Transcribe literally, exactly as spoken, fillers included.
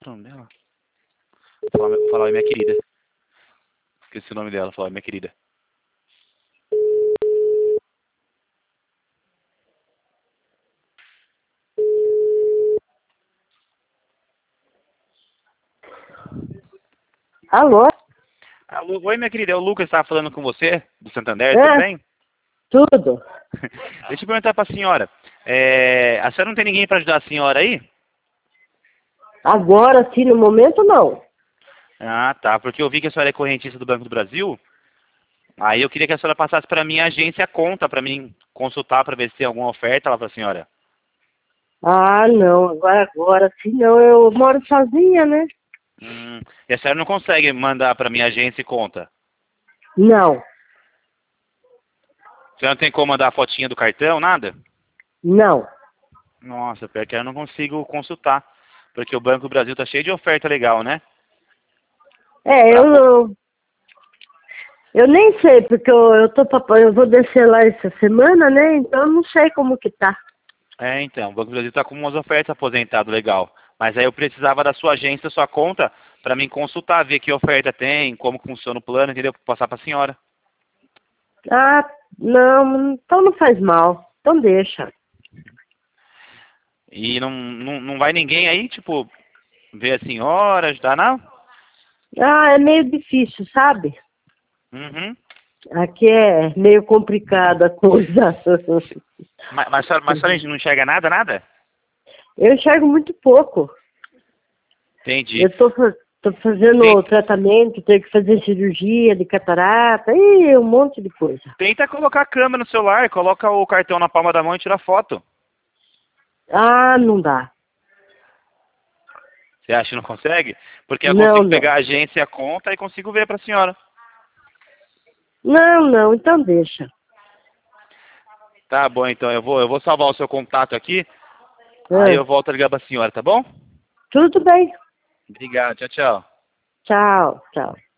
O nome dela? Fala, fala oi, minha querida. Esqueci o nome dela, fala oi, minha querida. Alô? Alô, oi, minha querida, é o Lucas que estava falando com você, do Santander, tudo É, bem? tudo. Deixa eu perguntar para a senhora. É, a senhora não tem ninguém para ajudar a senhora aí? Agora, sim, no momento, não. Ah, tá, porque eu vi que a senhora é correntista do Banco do Brasil. Aí eu queria que a senhora passasse para minha agência a conta, para mim consultar, para ver se tem alguma oferta lá para a senhora. Ah, não, agora, agora, sim, não. Eu moro sozinha, né? Hum, e a senhora não consegue mandar para minha agência e conta? Não, A senhora não tem como mandar a fotinha do cartão, nada? não. Nossa, pior que eu não consigo consultar. Porque o Banco do Brasil tá cheio de oferta legal, né? É, Pra... eu, po- eu, eu nem sei, porque eu, eu, tô, pra- eu vou descer lá essa semana, né? Então eu não sei como que tá. É, então, o Banco do Brasil tá com umas ofertas aposentado legal. Mas aí eu precisava da sua agência, sua conta, pra mim consultar, ver que oferta tem, como funciona o plano, entendeu? Pra passar pra senhora. Ah, não, então não faz mal. Então deixa. E não, não, não vai ninguém aí, tipo, ver a senhora, ajudar, não? Ah, é meio difícil, sabe? Uhum. Aqui é meio complicada a coisa. Mas, mas, a senhora- mas a senhora não enxerga nada, nada? Eu enxergo muito pouco. Entendi. Eu tô, fa- tô fazendo Tenta, tratamento, tenho que fazer cirurgia de catarata e um monte de coisa. tenta colocar a câmera no celular, coloca o cartão na palma da mão e tira foto. Ah, não dá. Você acha que não consegue? Porque eu Não, consigo não. pegar a agência e a conta e consigo ver para a senhora. Não, não, então deixa. Tá bom, então eu vou, eu vou salvar o seu contato aqui, aí Ah, eu volto a ligar para a senhora, tá bom? tudo bem. Obrigado, tchau, tchau. Tchau, tchau.